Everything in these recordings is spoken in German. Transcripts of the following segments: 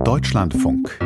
Deutschlandfunk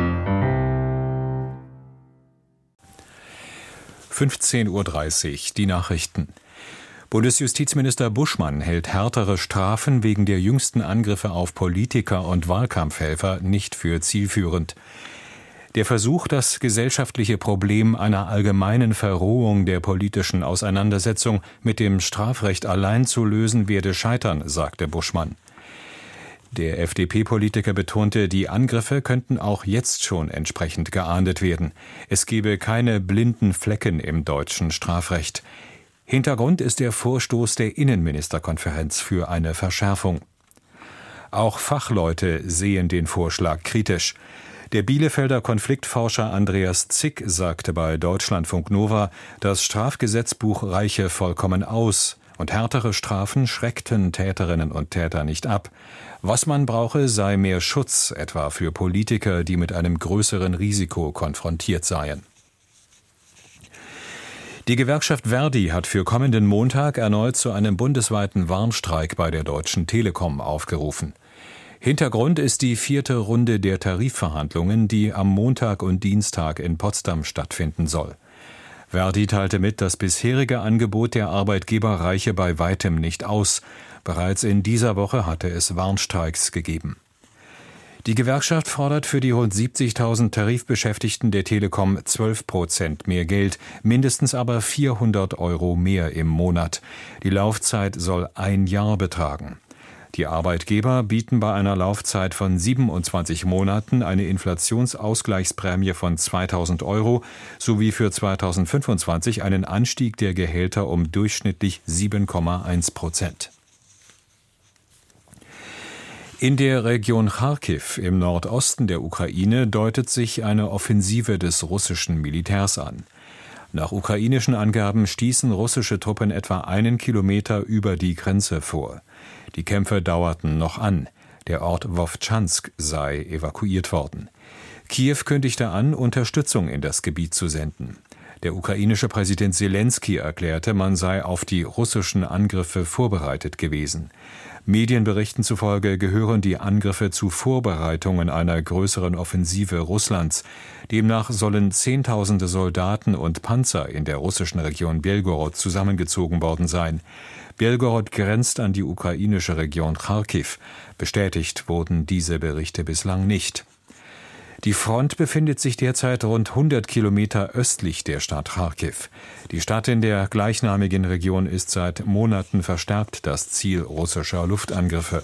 15:30 Uhr, die Nachrichten. Bundesjustizminister Buschmann hält härtere Strafen wegen der jüngsten Angriffe auf Politiker und Wahlkampfhelfer nicht für zielführend. Der Versuch, das gesellschaftliche Problem einer allgemeinen Verrohung der politischen Auseinandersetzung mit dem Strafrecht allein zu lösen, werde scheitern, sagte Buschmann. Der FDP-Politiker betonte, die Angriffe könnten auch jetzt schon entsprechend geahndet werden. Es gebe keine blinden Flecken im deutschen Strafrecht. Hintergrund ist der Vorstoß der Innenministerkonferenz für eine Verschärfung. Auch Fachleute sehen den Vorschlag kritisch. Der Bielefelder Konfliktforscher Andreas Zick sagte bei Deutschlandfunk Nova, das Strafgesetzbuch reiche vollkommen aus und härtere Strafen schreckten Täterinnen und Täter nicht ab. Was man brauche, sei mehr Schutz, etwa für Politiker, die mit einem größeren Risiko konfrontiert seien. Die Gewerkschaft ver.di hat für kommenden Montag erneut zu einem bundesweiten Warnstreik bei der Deutschen Telekom aufgerufen. Hintergrund ist die 4. Runde der Tarifverhandlungen, die am Montag und Dienstag in Potsdam stattfinden soll. ver.di teilte mit, das bisherige Angebot der Arbeitgeber reiche bei weitem nicht aus. Bereits in dieser Woche hatte es Warnstreiks gegeben. Die Gewerkschaft fordert für die rund 70.000 Tarifbeschäftigten der Telekom 12% mehr Geld, mindestens aber 400 € mehr im Monat. Die Laufzeit soll 1 Jahr betragen. Die Arbeitgeber bieten bei einer Laufzeit von 27 Monaten eine Inflationsausgleichsprämie von 2.000 € sowie für 2025 einen Anstieg der Gehälter um durchschnittlich 7,1%. In der Region Charkiw im Nordosten der Ukraine deutet sich eine Offensive des russischen Militärs an. Nach ukrainischen Angaben stießen russische Truppen etwa 1 Kilometer über die Grenze vor. Die Kämpfe dauerten noch an. Der Ort Wowtschansk sei evakuiert worden. Kiew kündigte an, Unterstützung in das Gebiet zu senden. Der ukrainische Präsident Selenskyj erklärte, man sei auf die russischen Angriffe vorbereitet gewesen. Medienberichten zufolge gehören die Angriffe zu Vorbereitungen einer größeren Offensive Russlands. Demnach sollen Zehntausende Soldaten und Panzer in der russischen Region Belgorod zusammengezogen worden sein. Belgorod grenzt an die ukrainische Region Charkiw. Bestätigt wurden diese Berichte bislang nicht. Die Front befindet sich derzeit rund 100 Kilometer östlich der Stadt Charkiw. Die Stadt in der gleichnamigen Region ist seit Monaten verstärkt das Ziel russischer Luftangriffe.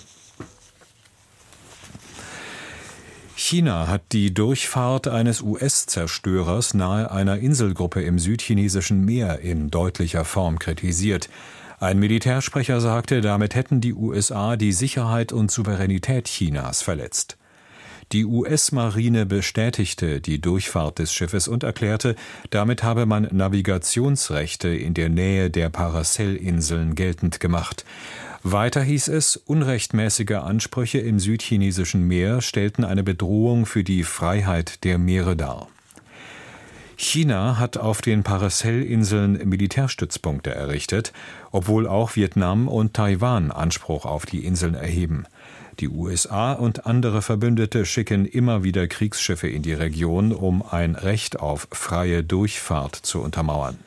China hat die Durchfahrt eines US-Zerstörers nahe einer Inselgruppe im südchinesischen Meer in deutlicher Form kritisiert. Ein Militärsprecher sagte, damit hätten die USA die Sicherheit und Souveränität Chinas verletzt. Die US-Marine bestätigte die Durchfahrt des Schiffes und erklärte, damit habe man Navigationsrechte in der Nähe der Paracel-Inseln geltend gemacht. Weiter hieß es, unrechtmäßige Ansprüche im südchinesischen Meer stellten eine Bedrohung für die Freiheit der Meere dar. China hat auf den Paracel-Inseln Militärstützpunkte errichtet, obwohl auch Vietnam und Taiwan Anspruch auf die Inseln erheben. Die USA und andere Verbündete schicken immer wieder Kriegsschiffe in die Region, um ein Recht auf freie Durchfahrt zu untermauern.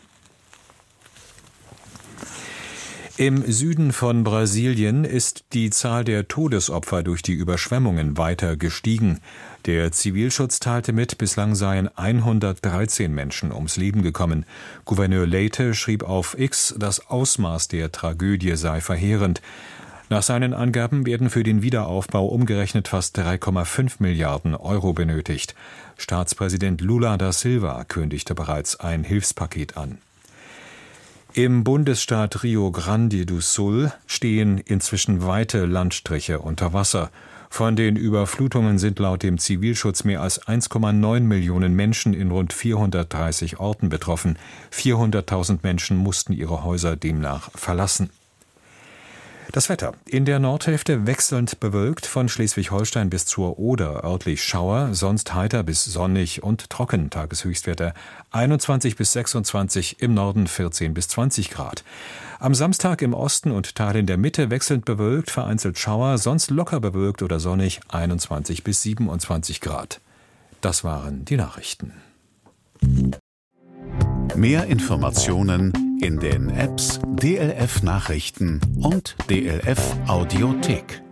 Im Süden von Brasilien ist die Zahl der Todesopfer durch die Überschwemmungen weiter gestiegen. Der Zivilschutz teilte mit, bislang seien 113 Menschen ums Leben gekommen. Gouverneur Leite schrieb auf X, das Ausmaß der Tragödie sei verheerend. Nach seinen Angaben werden für den Wiederaufbau umgerechnet fast 3,5 Milliarden € benötigt. Staatspräsident Lula da Silva kündigte bereits ein Hilfspaket an. Im Bundesstaat Rio Grande do Sul stehen inzwischen weite Landstriche unter Wasser. Von den Überflutungen sind laut dem Zivilschutz mehr als 1,9 Millionen Menschen in rund 430 Orten betroffen. 400.000 Menschen mussten ihre Häuser demnach verlassen. Das Wetter. In der Nordhälfte wechselnd bewölkt, von Schleswig-Holstein bis zur Oder örtlich Schauer, sonst heiter bis sonnig und trocken. Tageshöchstwerte 21 bis 26, im Norden 14 bis 20 Grad. Am Samstag im Osten und Teilen der Mitte wechselnd bewölkt, vereinzelt Schauer, sonst locker bewölkt oder sonnig 21 bis 27 Grad. Das waren die Nachrichten. Mehr Informationen in den Apps DLF Nachrichten und DLF Audiothek.